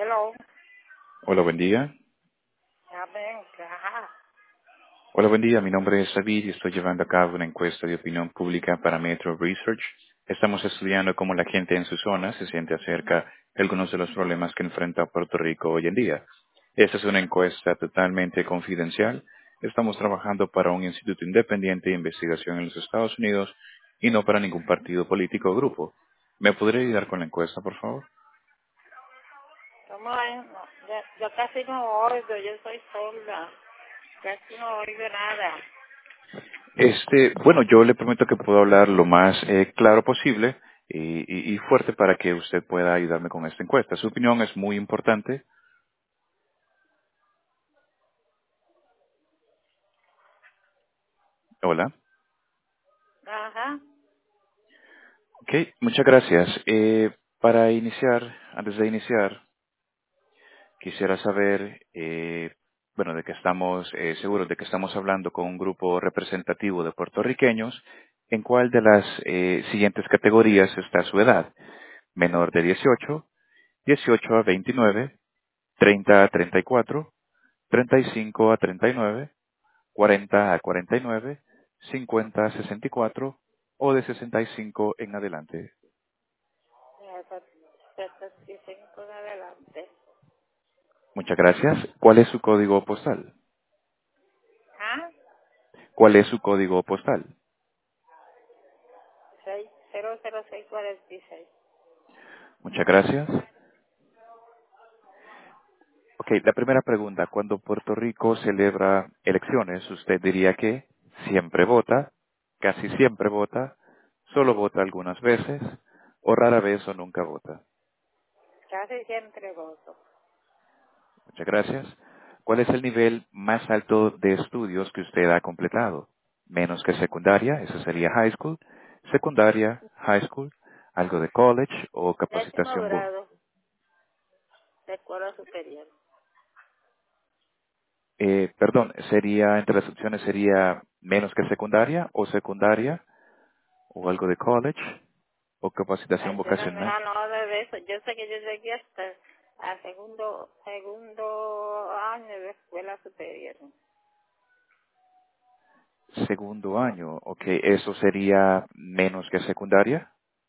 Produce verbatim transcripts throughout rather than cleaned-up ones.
Hello. Hola, buen día. Amén. Ajá. Hola, buen día. Mi nombre es David y estoy llevando a cabo una encuesta de opinión pública para Metro Research. Estamos estudiando cómo la gente en su zona se siente acerca de algunos de los problemas que enfrenta Puerto Rico hoy en día. Esta es una encuesta totalmente confidencial. Estamos trabajando para un instituto independiente de investigación en los Estados Unidos y no para ningún partido político o grupo. ¿Me podría ayudar con la encuesta, por favor? ¿Cómo es? No, yo, yo casi no oigo, yo soy sorda. Casi no oigo nada. Este, bueno, yo le prometo que puedo hablar lo más eh, claro posible y, y- y fuerte para que usted pueda ayudarme con esta encuesta. Su opinión es muy importante. Hola. Ajá. Ok, muchas gracias. Eh, para iniciar, antes de iniciar, quisiera saber, eh, bueno, de que estamos eh, seguros de que estamos hablando con un grupo representativo de puertorriqueños. ¿En cuál de las eh, siguientes categorías está su edad? Menor de dieciocho, dieciocho a veintinueve, treinta a treinta y cuatro, treinta y cinco a treinta y nueve, cuarenta a cuarenta y nueve, cincuenta a sesenta y cuatro o de sesenta y cinco en adelante. setenta y cinco en adelante. Muchas gracias. ¿Cuál es su código postal? ¿Ah? ¿Cuál es su código postal? seis cero cero seis cuarenta y seis. Muchas gracias. Ok, la primera pregunta. Cuando Puerto Rico celebra elecciones, ¿usted diría que siempre vota, casi siempre vota, solo vota algunas veces, o rara vez o nunca vota? Casi siempre voto. Muchas gracias. ¿Cuál es el nivel más alto de estudios que usted ha completado? Menos que secundaria, eso sería high school. Secundaria, high school, algo de college o Décimo capacitación. vo- grado de escuela superior. Eh, perdón, sería, entre las opciones sería menos que secundaria o secundaria o algo de college o capacitación Ay, yo no, vocacional. no, no, de eso. Yo sé que yo llegué hasta a segundo, segundo año de escuela superior. Segundo año, ok, eso sería menos que secundaria,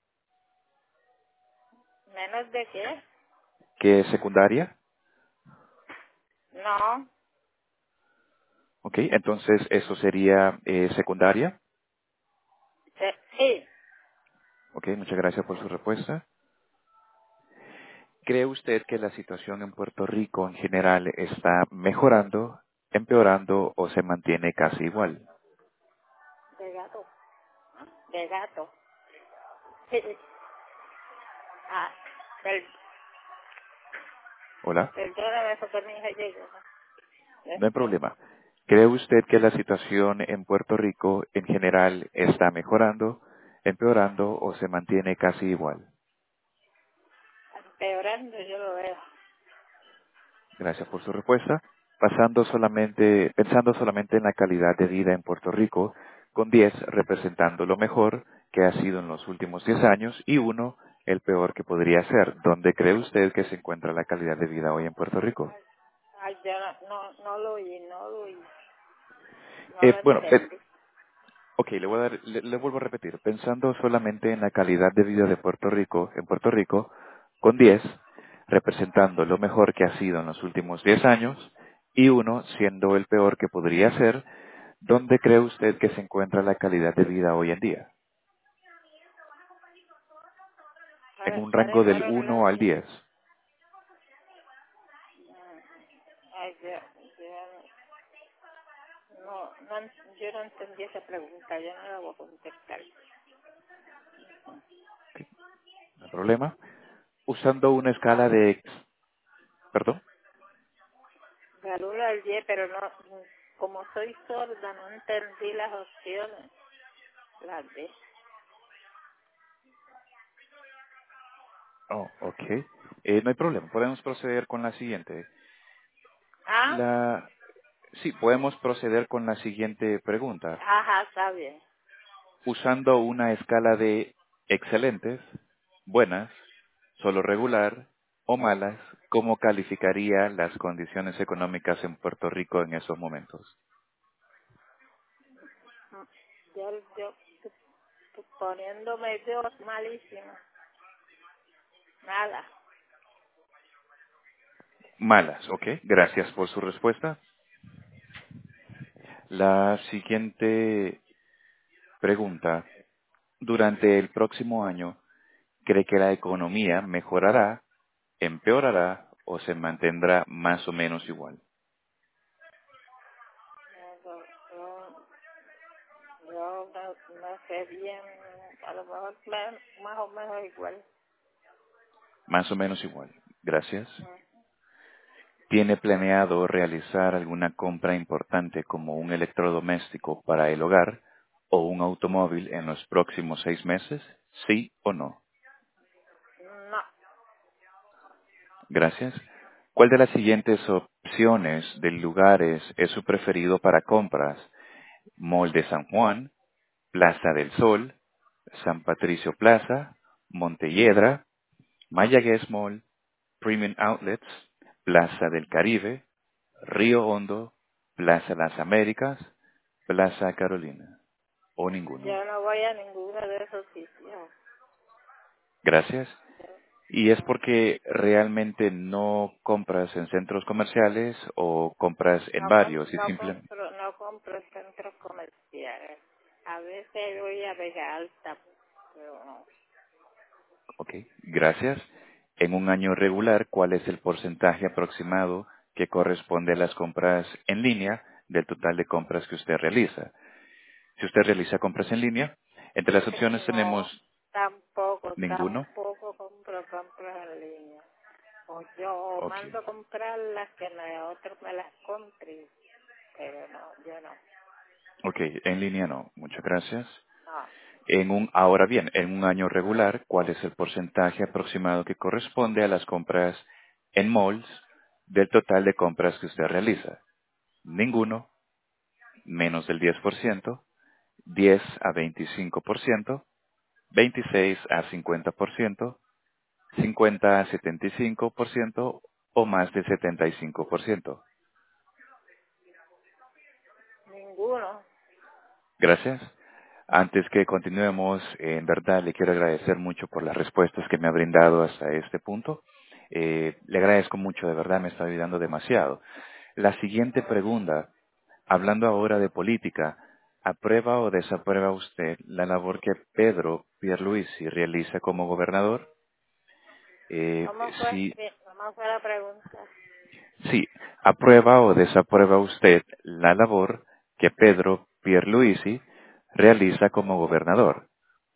¿Menos de qué? que secundaria, No. ok, entonces eso sería eh, secundaria. Se- Sí. Ok, muchas gracias por su respuesta. ¿Cree usted que la situación en Puerto Rico en general está mejorando, empeorando o se mantiene casi igual? De gato. De gato. Sí. Ah, per, Hola, perdóname porque mi hija llegó. no hay Este, problema. ¿Cree usted que la situación en Puerto Rico en general está mejorando, empeorando o se mantiene casi igual? empeorando yo lo veo. Gracias por su respuesta. Pasando solamente, pensando solamente en la calidad de vida en Puerto Rico, con diez representando lo mejor que ha sido en los últimos diez años y uno el peor que podría ser. ¿Dónde cree usted que se encuentra la calidad de vida hoy en Puerto Rico? Ay, yo no, no, no lo oí, no lo oí. No Eh, lo bueno, eh, entendí. ok, le, voy a dar- le, le vuelvo a repetir. Pensando solamente en la calidad de vida de Puerto Rico, en Puerto Rico, con diez representando lo mejor que ha sido en los últimos diez años y uno siendo el peor que podría ser, ¿dónde cree usted que se encuentra la calidad de vida hoy en día? En Ahora, un ahora, rango del ahora no lo uno al entiendo. diez. Ay, yo, yo no, no, yo no entendí esa pregunta, yo no la voy a contestar. No hay problema. Usando una No, escala de... Perdón. del uno al diez, pero no, como soy sorda, no entendí las opciones. Las de. Oh, ok. Eh, no hay problema. Podemos proceder con la siguiente. Ah, La... Sí, podemos proceder con la siguiente pregunta. ajá, está bien. Usando una escala de excelentes, buenas, solo regular o malas, ¿cómo calificaría las condiciones económicas en Puerto Rico en esos momentos? Mm, Yo, yo poniéndome Dios malísima. Nada. Malas, ¿ok? Gracias por su respuesta. La siguiente pregunta. Durante el próximo año, ¿cree que la economía mejorará, empeorará o se mantendrá más o menos igual? Yo, yo, yo no, no sé bien, a lo mejor más, más o menos igual. Más o menos igual. Gracias. Mm. ¿Tiene planeado realizar alguna compra importante como un electrodoméstico para el hogar o un automóvil en los próximos seis meses? ¿Sí o no? No, Gracias. ¿Cuál de las siguientes opciones de lugares es su preferido para compras? Mall de San Juan, Plaza del Sol, San Patricio Plaza, Montelledra, Mayagüez Mall, Premium Outlets, Plaza del Caribe, Río Hondo, Plaza Las Américas, Plaza Carolina, o ninguno. yo no voy a ninguno de esos sitios. Gracias. Yo, ¿Y es no, porque realmente no compras en centros comerciales o compras en no, com- varios y no simplemente... compro, no compro en centros comerciales. A veces voy a Vega Alta, pero no. Ok, gracias. En un año regular, ¿cuál es el porcentaje aproximado que corresponde a las compras en línea del total de compras que usted realiza? Si usted realiza compras en línea, entre las opciones tenemos No, tampoco, ninguno. tampoco compro compras en línea. O yo Ok, mando a comprar las que me, otros me las compren, pero no, yo no. ok, en línea no. Muchas gracias. No, En un, ahora bien, en un año regular, ¿cuál es el porcentaje aproximado que corresponde a las compras en malls del total de compras que usted realiza? Ninguno, menos del diez por ciento, diez a veinticinco por ciento, veintiséis a cincuenta por ciento, cincuenta a setenta y cinco por ciento o más de setenta y cinco por ciento. ninguno. Gracias. Antes que continuemos, eh, en verdad le quiero agradecer mucho por las respuestas que me ha brindado hasta este punto. Eh, le agradezco mucho, de verdad me está ayudando demasiado. La siguiente pregunta, hablando ahora de política, ¿aprueba o desaprueba usted la labor que Pedro Pierluisi realiza como gobernador? Eh, ¿Cómo fue? sí, Sí, ¿cómo fue la pregunta? sí, ¿aprueba o desaprueba usted la labor que Pedro Pierluisi realiza como gobernador?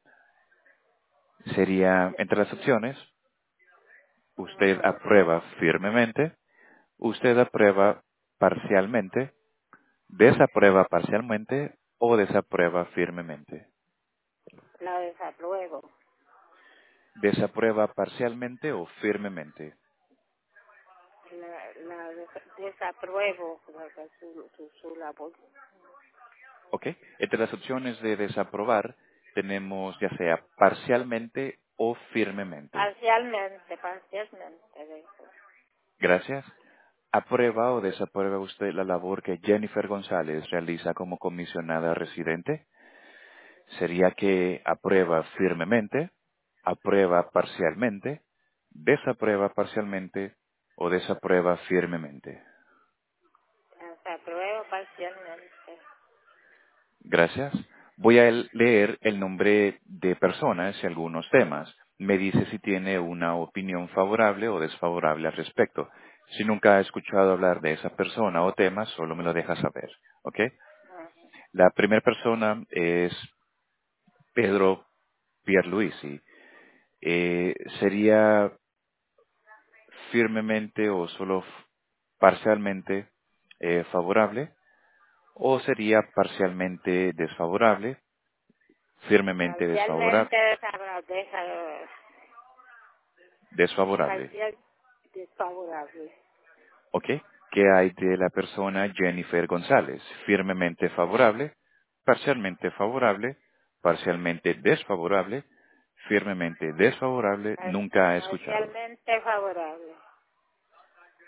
Sería, entre las opciones, usted Ujú. aprueba firmemente, usted aprueba parcialmente, desaprueba parcialmente o desaprueba firmemente. La desapruebo. Desaprueba parcialmente o firmemente. La, la des- desapruebo la- la- su, su, su labor. ¿Ok? Entre las opciones de desaprobar tenemos ya sea parcialmente o firmemente. Parcialmente, parcialmente de eso. Gracias. ¿Aprueba o desaprueba usted la labor que Jennifer González realiza como comisionada residente? Sería que aprueba firmemente, aprueba parcialmente, desaprueba parcialmente o desaprueba firmemente. Desapruebo parcialmente. Gracias. Voy a el- leer el nombre de personas y algunos temas. Me dice si tiene una opinión favorable o desfavorable al respecto. Si nunca ha escuchado hablar de esa persona o tema, solo me lo deja saber. ¿Ok? Ujú. La primera persona es Pedro Pierluisi. Eh, sería firmemente o solo f- parcialmente eh, favorable o sería parcialmente desfavorable, firmemente desfavorable, Parcialmente desabra- desa- desfavorable. parcial desfavorable. ¿Ok? ¿Qué hay de la persona Jennifer González? Firmemente favorable, parcialmente favorable, parcialmente desfavorable, firmemente desfavorable, Par- nunca ha escuchado. Parcialmente favorable.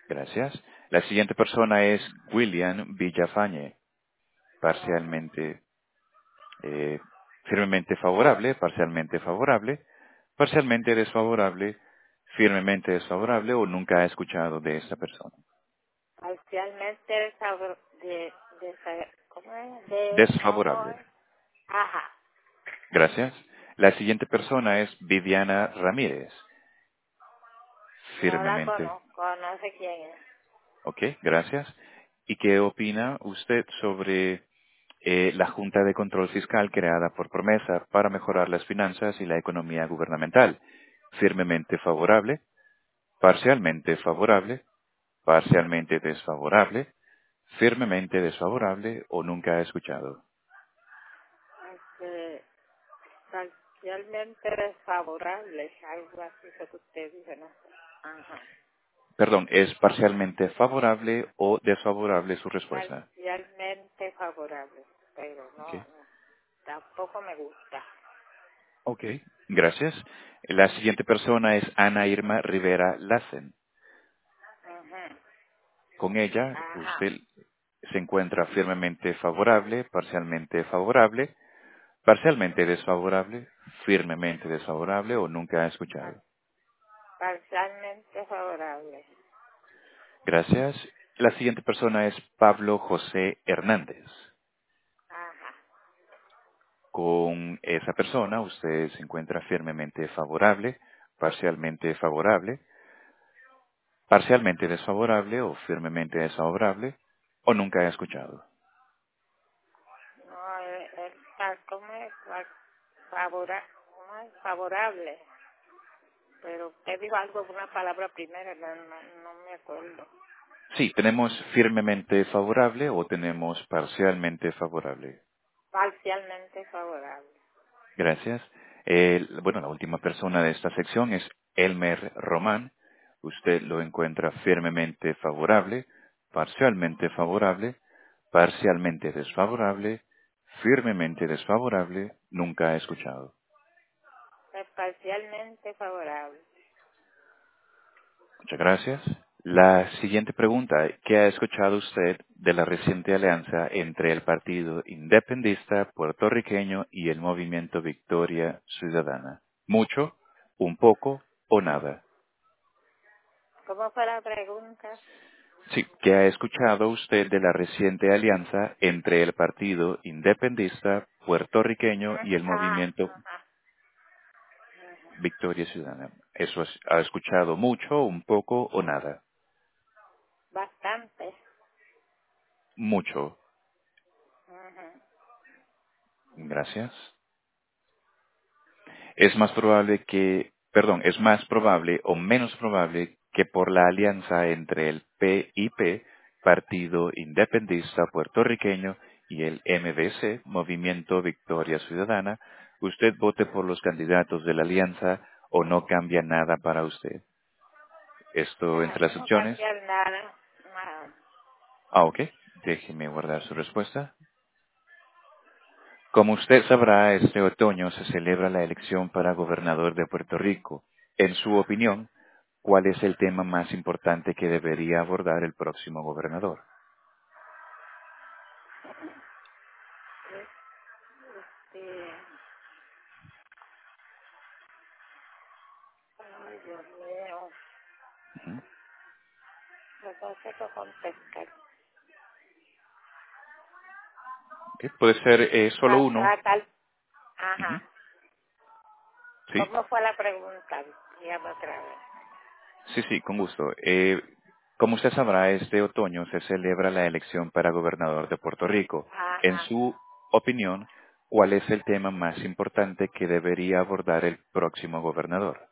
Gracias. La siguiente persona es William Villafañe, Ajá. parcialmente, eh, firmemente favorable, parcialmente favorable, parcialmente desfavorable, firmemente desfavorable o nunca ha escuchado de esta persona. Parcialmente desabro- de, de, ¿cómo es? De, ¿cómo Desfavorable. es? Ajá. Gracias. La siguiente persona es Viviana Ramírez, No la firmemente. conozco, no sé quién es. Ok, gracias. ¿Y qué opina usted sobre eh, la Junta de Control Fiscal creada por Promesa para mejorar las finanzas y la economía gubernamental? Firmemente favorable, parcialmente favorable, parcialmente desfavorable, firmemente desfavorable o nunca ha escuchado. Este, parcialmente desfavorable, algo así fue que usted dijo, no sé. Ajá. Perdón, ¿es parcialmente favorable o desfavorable su respuesta? Parcialmente favorable, pero Ok. no, no, tampoco me gusta. Ok, gracias. La siguiente persona es Ana Irma Rivera Lassen. Ajá. Con ella, Ajá. usted se encuentra firmemente favorable, parcialmente favorable, parcialmente desfavorable, firmemente desfavorable o nunca ha Par- escuchado. Parcialmente favorable. Gracias. La siguiente persona es Pablo José Hernández. Ajá. Con esa persona usted se encuentra firmemente favorable, parcialmente favorable, parcialmente desfavorable o firmemente desfavorable o nunca ha escuchado. No, es, es pa- ¿cómo es? Fa- Favora, ¿cómo es? Favorable. Pero usted dijo algo, una palabra primero, no, no, no me acuerdo. Sí, tenemos firmemente favorable o tenemos parcialmente favorable. Parcialmente favorable. Gracias. El- bueno, la última persona de esta sección es Elmer Román. Usted lo encuentra firmemente favorable, parcialmente favorable, parcialmente desfavorable, firmemente desfavorable, nunca ha escuchado. Es parcialmente favorable. Muchas gracias. La siguiente pregunta, ¿qué ha escuchado usted de la reciente alianza entre el Partido Independentista Puertorriqueño y el Movimiento Victoria Ciudadana? ¿Mucho, un poco o nada? ¿Cómo fue la pregunta? Sí, ¿qué ha escuchado usted de la reciente alianza entre el Partido Independentista Puertorriqueño y el Ajá, Movimiento ajá. Victoria Ciudadana? ¿Eso es- ha escuchado mucho, un poco o nada? Bastante. Mucho. Ujú. Gracias. Es más probable que, perdón, es más probable o menos probable que por la alianza entre el P I P, Partido Independentista Puertorriqueño, y el M V C, Movimiento Victoria Ciudadana, usted vote por los candidatos de la alianza o no cambia nada para usted. Esto Ah, entre las no opciones. cambiar nada. Nada. Ah, ok. Déjeme guardar su respuesta. Como usted sabrá, este otoño se celebra la elección para gobernador de Puerto Rico. En su opinión, ¿cuál es el tema más importante que debería abordar el próximo gobernador? Este, ay, Dios mío. Ujú. Pues no sé qué contestar. Ok, puede ser eh, solo A uno. tratar. Ujú. Ajá. Sí, ¿Cómo fue la pregunta? Dígame otra vez. sí, sí, con gusto. Eh, como usted sabrá, este otoño se celebra la elección para gobernador de Puerto Rico. En Ajá. su opinión, ¿cuál es el tema más importante que debería abordar el próximo gobernador?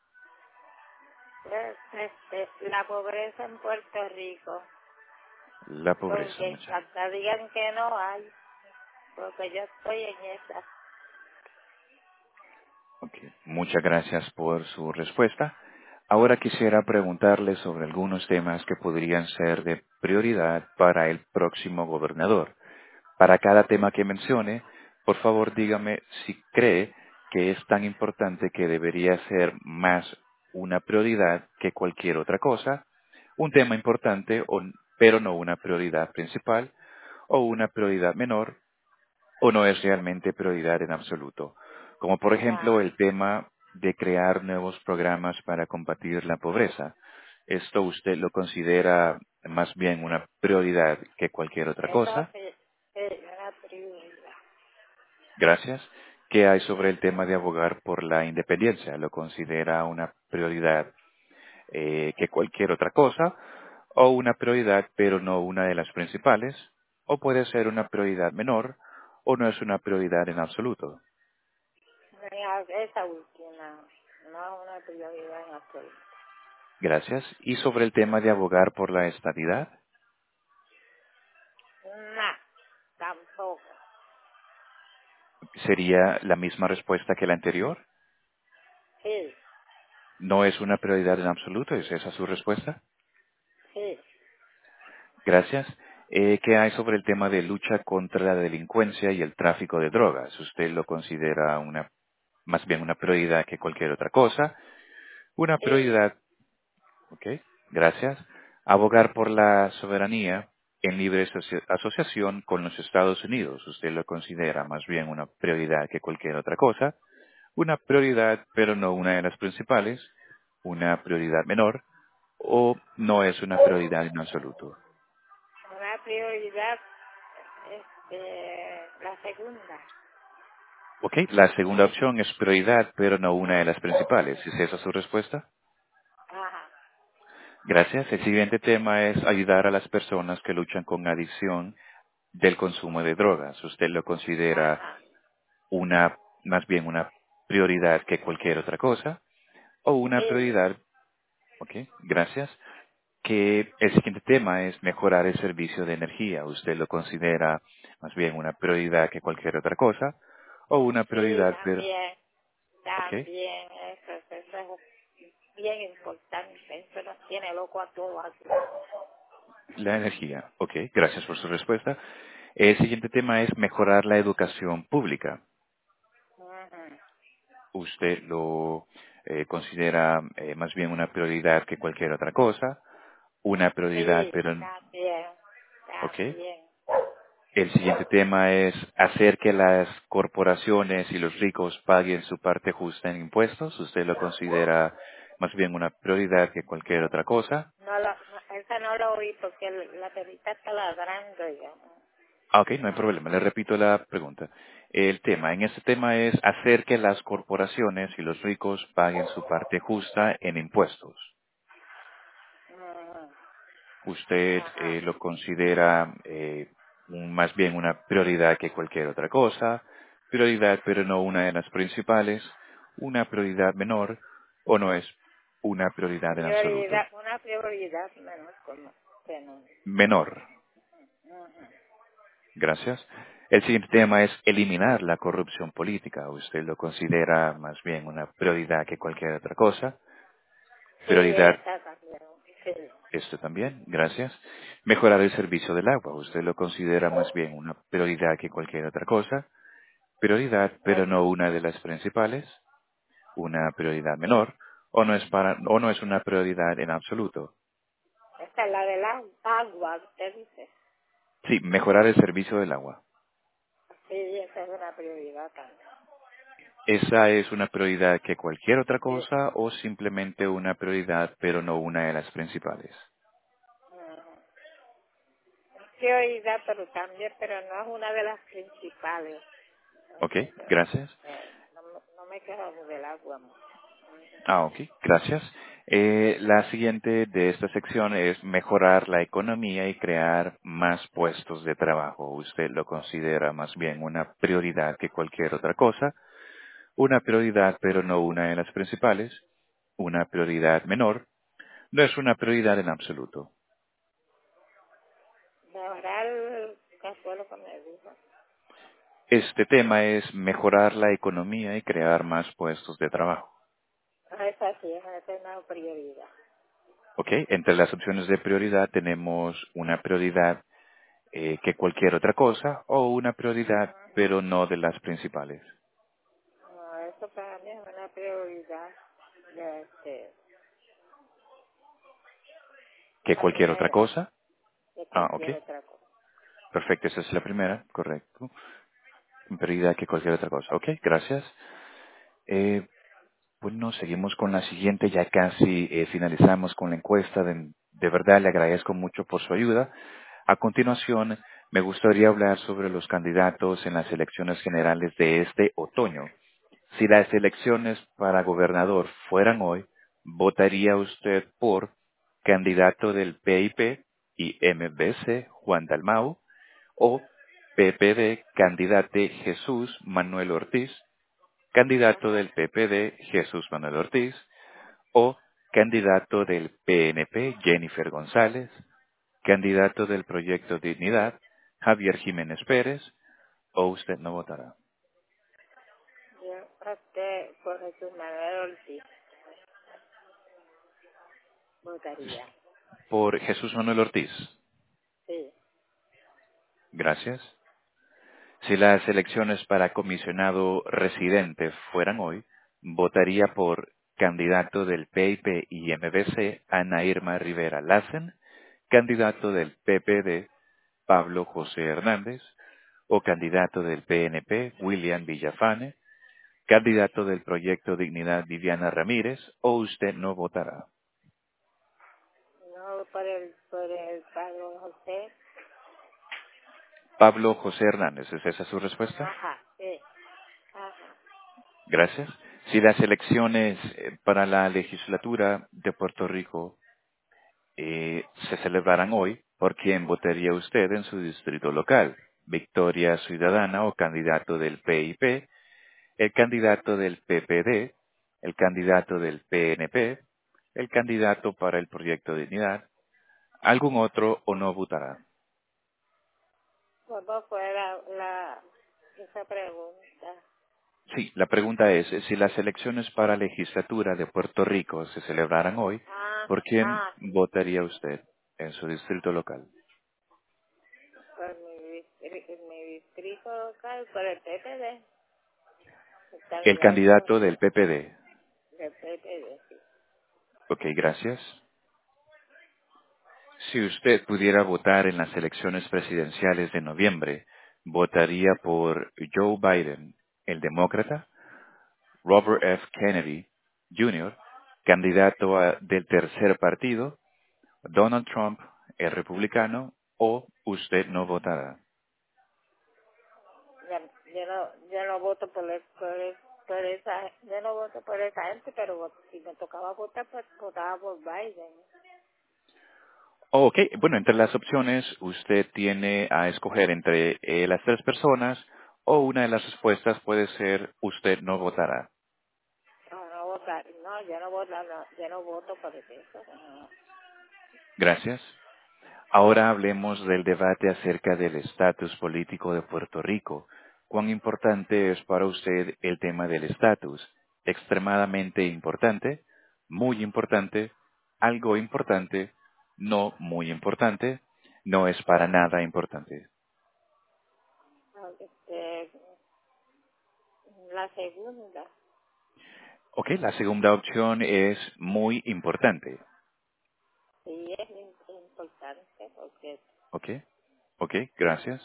Pues, este, la pobreza en Puerto Rico. La pobreza, Porque mucha. hasta digan que no hay. Porque yo estoy en esa. Ok, muchas gracias por su respuesta. Ahora quisiera preguntarle sobre algunos temas que podrían ser de prioridad para el próximo gobernador. Para cada tema que mencione, por favor dígame si cree que es tan importante que debería ser más una prioridad que cualquier otra cosa, un tema importante, o- pero no una prioridad principal, o una prioridad menor, o no es realmente prioridad en absoluto. Como por ejemplo Ajá. el tema de crear nuevos programas para combatir la pobreza. ¿Esto usted lo considera más bien una prioridad que cualquier otra Eso cosa? sí, sí, una prioridad. Gracias. ¿Qué hay sobre el tema de abogar por la independencia? ¿Lo considera una prioridad eh, que cualquier otra cosa? ¿O una prioridad pero no una de las principales? ¿O puede ser una prioridad menor? ¿O no es una prioridad en absoluto? Mira, esa última, no es una prioridad en absoluto. Gracias. ¿Y sobre el tema de abogar por la estabilidad? No, tampoco. ¿Sería la misma respuesta que la anterior? Sí, ¿No es una prioridad en absoluto? ¿Es esa su respuesta? sí. Gracias. Eh, ¿Qué hay sobre el tema de lucha contra la delincuencia y el tráfico de drogas? ¿Usted lo considera una, más bien una prioridad que cualquier otra cosa? Una Sí, prioridad, ok, gracias. Abogar por la soberanía en libre asocia- asociación con los Estados Unidos. ¿Usted lo considera más bien una prioridad que cualquier otra cosa? Una prioridad, pero no una de las principales, una prioridad menor, o no es una prioridad en absoluto. una prioridad, este, la segunda. Ok, la segunda opción es prioridad, pero no una de las principales. ¿Es esa su respuesta? Ajá, Gracias. El siguiente tema es ayudar a las personas que luchan con adicción del consumo de drogas. ¿Usted lo considera ajá. una, más bien una prioridad que cualquier otra cosa? ¿O una Sí, prioridad, ok, gracias, que el siguiente tema es mejorar el servicio de energía? ¿Usted lo considera más bien una prioridad que cualquier otra cosa? ¿O una sí, prioridad, pero, también, ok, también, eso, eso es bien importante. Eso nos tiene loco a todos aquí. la energía? Ok, gracias por su respuesta. El siguiente tema es mejorar la educación pública. Ujú. ¿Usted lo eh, considera eh, más bien una prioridad que cualquier otra cosa? Una prioridad, Sí, pero, también, ok. también. El siguiente tema es hacer que las corporaciones y los ricos paguen su parte justa en impuestos. ¿Usted lo considera más bien una prioridad que cualquier otra cosa? No lo, no, esa no lo oí porque el- la perrita está ladrando ya. Ah, ok, no hay problema. Le repito la pregunta. El tema, en este tema es hacer que las corporaciones y los ricos paguen su parte justa en impuestos. Ujú. ¿Usted Ajá. eh, lo considera eh, un- más bien una prioridad que cualquier otra cosa? Prioridad, pero no una de las principales, una prioridad menor, o no es una prioridad en absoluto. Prioridad, una prioridad menos como que no. Menor. Ujú. Gracias. El siguiente tema es eliminar la corrupción política. ¿Usted lo considera más bien una prioridad que cualquier otra cosa? Sí, Prioridad, esa también. Sí. esto también, gracias. Mejorar el servicio del agua. ¿Usted lo considera más bien una prioridad que cualquier otra cosa? Prioridad, pero no una de las principales, una prioridad menor, o no es para, o no es una prioridad en absoluto. Esta es la del au- agua, usted dice. Sí, mejorar el servicio del agua. Sí, esa es una prioridad también. ¿Esa es una prioridad que cualquier otra Sí. cosa o simplemente una prioridad pero no una de las principales? Ujú. Prioridad, pero también, pero no es una de las principales. Ok, Entonces, gracias. eh, no, me- no me quedo del agua mucho. Ujú. Ah, ok, gracias. Eh, la siguiente de esta sección es mejorar la economía y crear más puestos de trabajo. ¿Usted lo considera más bien una prioridad que cualquier otra cosa? Una prioridad, pero no una de las principales. Una prioridad menor. No es una prioridad en absoluto. Mejorar, ¿qué fue lo que me dijo? Este tema es mejorar la economía y crear más puestos de trabajo. Ah, esa sí, esa es una prioridad. ¿Ok? Entre las opciones de prioridad tenemos una prioridad eh, que cualquier otra cosa o una prioridad, pero no de las principales. No, eso para mí es una prioridad. De este, ¿Ok? ¿Que La cualquier otra primera, cosa? de Ah, ok. cualquier otra cosa. Perfecto, esa es la primera, correcto. Prioridad que cualquier otra cosa. Ok, gracias. Eh, bueno, seguimos con la siguiente, ya casi eh, finalizamos con la encuesta. De, de verdad le agradezco mucho por su ayuda. A continuación, me gustaría hablar sobre los candidatos en las elecciones generales de este otoño. Si las elecciones para gobernador fueran hoy, ¿votaría usted por candidato del P I P y M B C, Juan Dalmau, o P P D, candidato Jesús Manuel Ortiz, candidato del Ajá. P P D, Jesús Manuel Ortiz, o candidato del P N P, Jennifer González, candidato del Proyecto Dignidad, Javier Jiménez Pérez, o usted no votará? Yo opté por Jesús Manuel Ortiz. Votaría. Por Jesús Manuel Ortiz. Sí. Gracias. Si las elecciones para comisionado residente fueran hoy, votaría por candidato del P I P y M B C, Ana Irma Rivera Lassen, candidato del P P D, Pablo José Hernández, o candidato del P N P, William Villafane, candidato del Proyecto Dignidad, Viviana Ramírez, o usted no votará. No por el, por el Pablo José. Pablo José Hernández, ¿es esa su respuesta? Ajá, sí. Ajá. Gracias. Si las elecciones eh, para la legislatura de Puerto Rico eh, se celebraran hoy, ¿por quién votaría usted en su distrito local? ¿Victoria Ciudadana o candidato del P I P, el candidato del P P D, el candidato del P N P, el candidato para el Proyecto Dignidad, algún otro o no votará? ¿Cómo fue la, la, esa pregunta? Sí, la pregunta es, eh, si las elecciones para legislatura de Puerto Rico se celebraran hoy, Ah, ¿por quién ah, sí. votaría usted en su distrito local? Por mi, distri- en mi distrito local, por el P P D. El El candidato candidato del P P D. del P P D, sí. Ok, gracias. Si usted pudiera votar en las elecciones presidenciales de noviembre, ¿votaría por Joe Biden, el demócrata, Robert F. Kennedy junior, candidato a- del tercer partido, Donald Trump, el republicano, o usted no votará? Ya- Yo no, yo no voto por, el- por, el- por esa, yo no voto por esa gente, pero vot- si me tocaba votar, pues votaba por Biden. Oh, ok, bueno, entre las opciones usted tiene a escoger entre eh, las tres personas o una de las respuestas puede ser usted no votará. No, no votar, no, yo no voto, no, yo no voto por eso. No. Gracias. Ahora hablemos del debate acerca del estatus político de Puerto Rico. ¿Cuán importante es para usted el tema del estatus? Extremadamente importante, muy importante, algo importante, no muy importante, no es para nada importante. Ah, Este, la segunda, Ok, la segunda opción es muy importante. sí es im- importante, porque Ok, ok, gracias.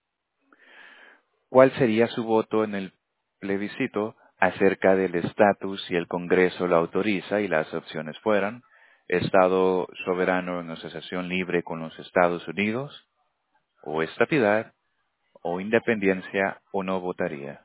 ¿Cuál sería su voto en el plebiscito acerca del estatus si el Congreso lo autoriza y las opciones fueran Estado soberano en asociación libre con los Estados Unidos, o estatidad, o independencia, o no votaría?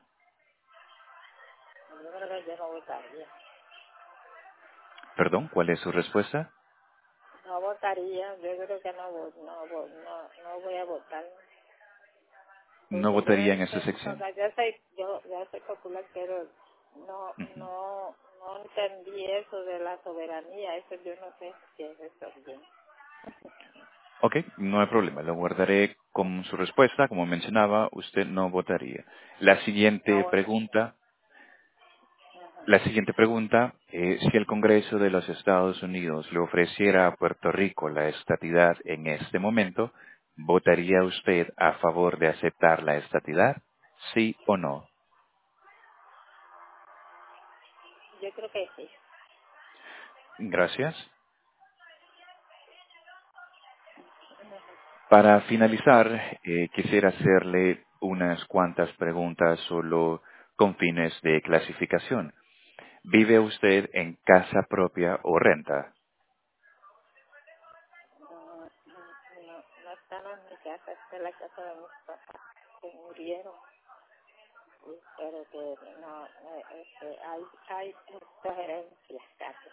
yo creo que yo no votaría. Perdón, ¿cuál es su respuesta? No votaría, yo creo que no, vo- no, vo- no, no voy a votar. No Porque yo votaría en esa entiendo, sección. porque yo soy, yo, yo soy popular, pero no, Ujú. no, no entendí eso de la soberanía, eso yo no sé si es eso bien. Ok, no hay problema, lo guardaré con su respuesta. Como mencionaba, usted no votaría. La No siguiente votaría. pregunta Ajá. La siguiente pregunta, eh, si el Congreso de los Estados Unidos le ofreciera a Puerto Rico la estatidad en este momento, ¿votaría usted a favor de aceptar la estatidad? ¿Sí o no? Yo creo que sí. Gracias. Para finalizar, eh, quisiera hacerle unas cuantas preguntas solo con fines de clasificación. ¿Vive usted en casa propia o renta? No, no, no estaba en mi casa, esta es la casa de mis papás que murieron, y- pero que no, eh, este, hay, hay estas herencias casi.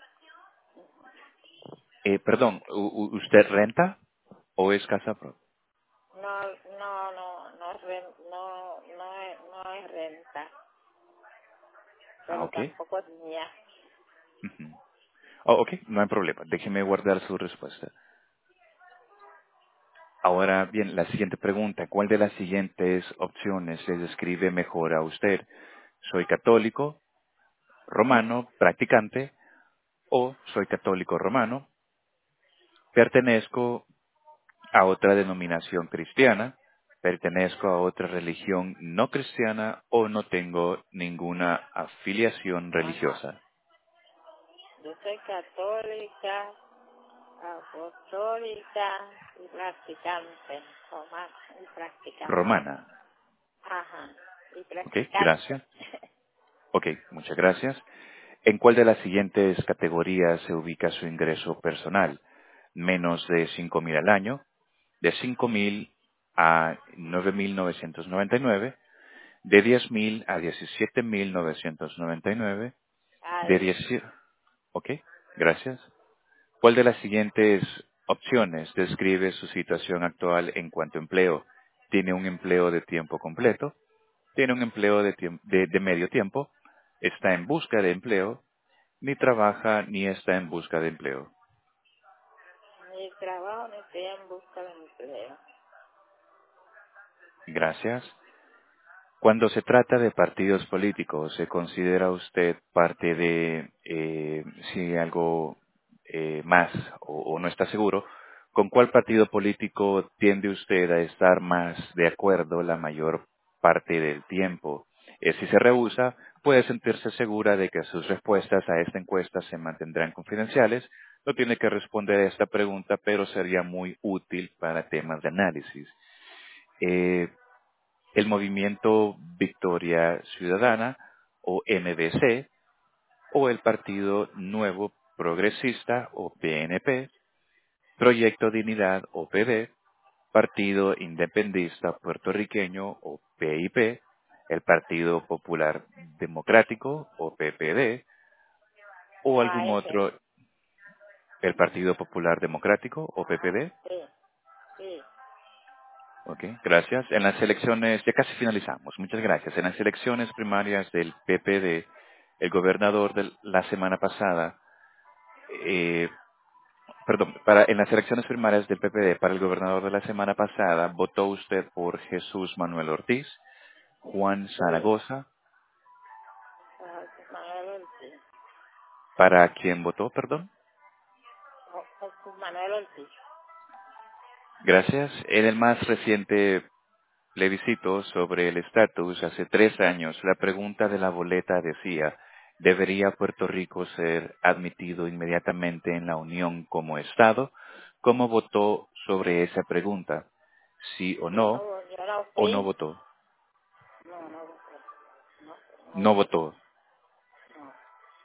Eh, perdón, u- u- ¿usted renta o es casa propia? No, no, no, no es ren- no, no es, no es renta, Ah, pero ok. tampoco es mía. Ujú. Oh, ok, no hay problema. Déjeme guardar su respuesta. Ahora bien, la siguiente pregunta. ¿Cuál de las siguientes opciones le describe mejor a usted? ¿Soy católico, romano, practicante o soy católico romano? ¿Pertenezco a otra denominación cristiana? ¿Pertenezco a otra religión no cristiana o no tengo ninguna afiliación Ajá. religiosa? Yo soy católica, apostólica y practicante, romana y practicante. Romana. Ajá, y Ok, practicante. gracias. Ok, muchas gracias. ¿En cuál de las siguientes categorías se ubica su ingreso personal? Menos de cinco mil al año, de cinco mil a nueve mil novecientos noventa y nueve, de diez mil a diecisiete mil novecientos noventa y nueve, de Ay, diez. Ok, gracias. ¿Cuál de las siguientes opciones describe su situación actual en cuanto a empleo? ¿Tiene un empleo de tiempo completo? ¿Tiene un empleo de, tiemp- de de medio tiempo? ¿Está en busca de empleo? Ni trabaja ni está en busca de empleo. mi trabajo no estoy en busca de empleo. Gracias. Cuando se trata de partidos políticos, ¿se considera usted parte de, eh, si algo eh, más o, o no está seguro, con cuál partido político tiende usted a estar más de acuerdo la mayor parte del tiempo? Eh, si se rehúsa, puede sentirse segura de que sus respuestas a esta encuesta se mantendrán confidenciales. No tiene que responder a esta pregunta, pero sería muy útil para temas de análisis. Eh, el Movimiento Victoria Ciudadana, o M V C, o el Partido Nuevo Progresista, o P N P, Proyecto Dignidad, o P D, Partido Independentista Puertorriqueño, o P I P, el Partido Popular Democrático, o P P D, o algún Ah, ese, otro, el Partido Popular Democrático, o P P D. sí, sí. Ok, gracias. En las elecciones, ya casi finalizamos, muchas gracias. En las elecciones primarias del P P D, el gobernador de la semana pasada, eh, perdón, para, en las elecciones primarias del P P D para el gobernador de la semana pasada, ¿votó usted por Jesús Manuel Ortiz, Juan Sí, Zaragoza? a José Manuel Ortiz. ¿Para quién votó, perdón? Jo- Jesús Manuel Ortiz. Gracias. En el más reciente plebiscito sobre el estatus hace tres años, la pregunta de la boleta decía, ¿debería Puerto Rico ser admitido inmediatamente en la Unión como Estado? ¿Cómo votó sobre esa pregunta? ¿Sí o Yo no? no, yo no ¿O no fui. votó? No, no voté. No, no No voté. votó. No.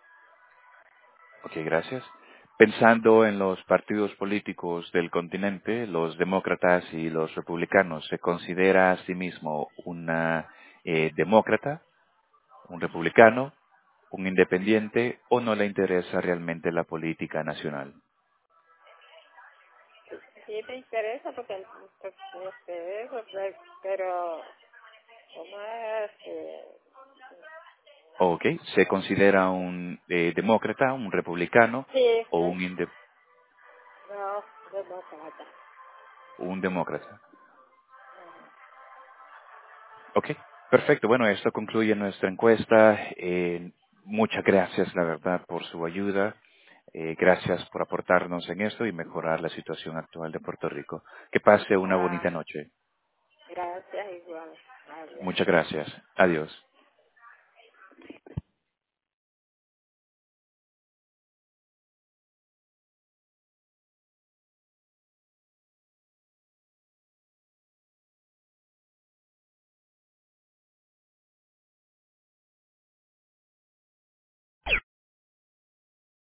Ok, gracias. Pensando en los partidos políticos del continente, los demócratas y los republicanos, ¿se considera a sí mismo una eh, demócrata, un republicano, un independiente o no le interesa realmente la política nacional? Sí me interesa porque, porque este, porque- pero ¿cómo es? Eh, Ok, ¿se considera un eh, demócrata, un republicano sí, o sí, un, inde- no, demócrata. un demócrata? Ujú. Ok, perfecto. Bueno, esto concluye nuestra encuesta. Eh, muchas gracias, la verdad, por su ayuda. Eh, gracias por aportarnos en esto y mejorar la situación actual de Puerto Rico. Que pase una bonita Ah, noche. gracias igual. Adiós. Muchas gracias. Adiós.